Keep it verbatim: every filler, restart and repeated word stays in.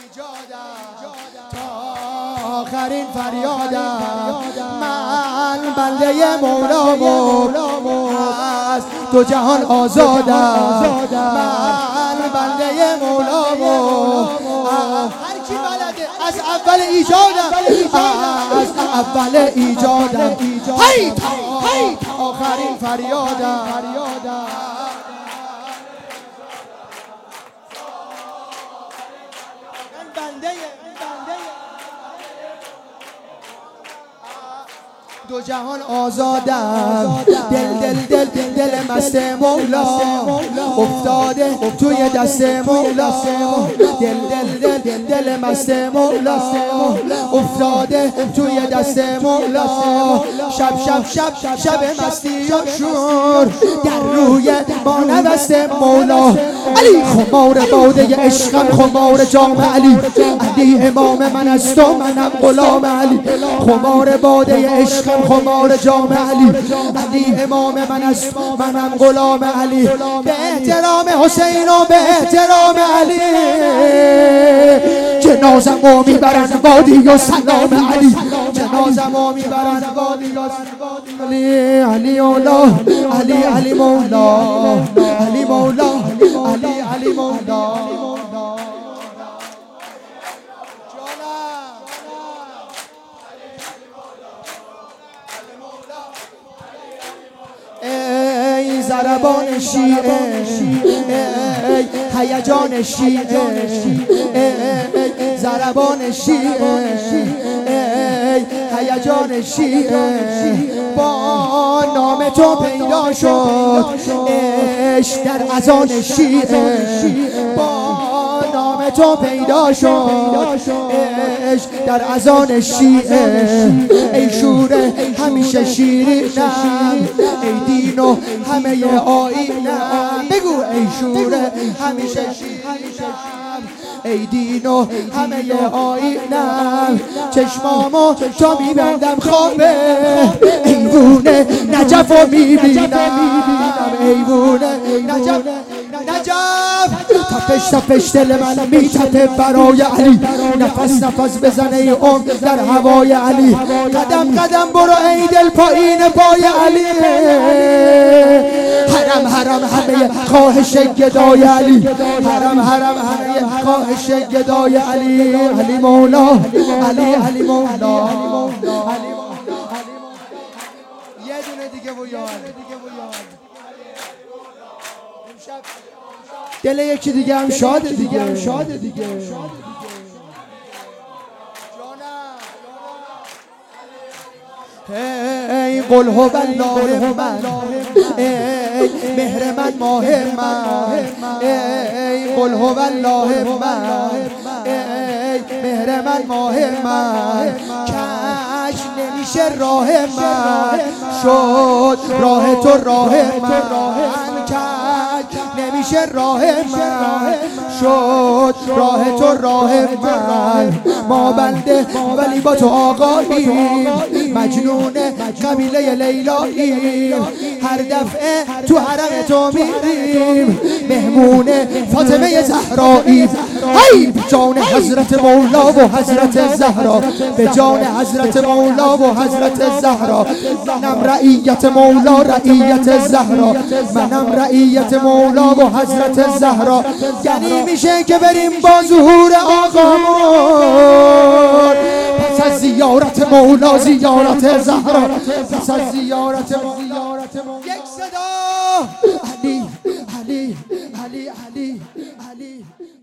تا آخرین فریادم من بنده مولام از دو جهان آزادم من بنده مولام هر کی بلده از اول ایجادم از اول ایجادم هی تا آخرین فریادم دو جهان آزادم دل دل دل دل مست مولا افتاده توی دست مولا دل دل دل دل مست مولا افتاده توی دست مولا شب شب شب شب مستی و شور در روی ما نوست مولا علی خمار باده عشقم خمار جام علی علی امام من است و منم غلام علی خمار باده عشقم خمار جام علی علی امام من است منم غلام علی به احترام حسین و به احترام علی جنازمو میبرن وادی و سلام علی جنازمو میبرن وادی و علی علی مولا علی علی مولا علی مولا علی علی مولا ای ضربان شیعه ای هیجان شیعه ای ضربان شیعه ای هیجان شیعه با نام تو پیدا شد عشق در اذان شیعه با نام تو پیدا شد عشق در اذان شیعه ای شوره همیشه شیرینم ای دینو همه آیینم بگو ای شوره همیشه شیرینم ای دینو همه آیینم چشمامو تا میبندم خوابه ایوونه نجفو میبینم ایوونه نجف نجف تپش تپش دل من میتپه برای علی نفس نفس بزنه ای عمر در هوای علی قدم قدم برو ای دل پایین پای علی حرم حرم همه خواهش گدای علی حرم حرم همه خواهش گدای علی علی مولا علی علی مولا یه دونه دیگه و یاد دل یکی دیگه هم شاده دیگه هم شاده دیگه ای قل هو الله من ای مهر من ماه من ای قل هو الله من ای مهر من ماه من کش نمیشه راه من شد راه تو راه من کش نمیشه راه من شد راه تو راه من ما بنده ولی با تو آقاییم مجنون قبیله لیلاییم هر دفعه تو حرم تو میریم مهمون فاطمه زهراییم ای به جان حضرت مولا و حضرت زهرا به جان حضرت مولا و حضرت زهرا منم رعیت مولا رعیت زهرا منم رعیت مولا و حضرت زهرا یعنی میشه که بریم با ظهور آقامون پس از زیارت مولا زیارت زهرا پس از زیارت مولا یک صدا علی علی علی علی علی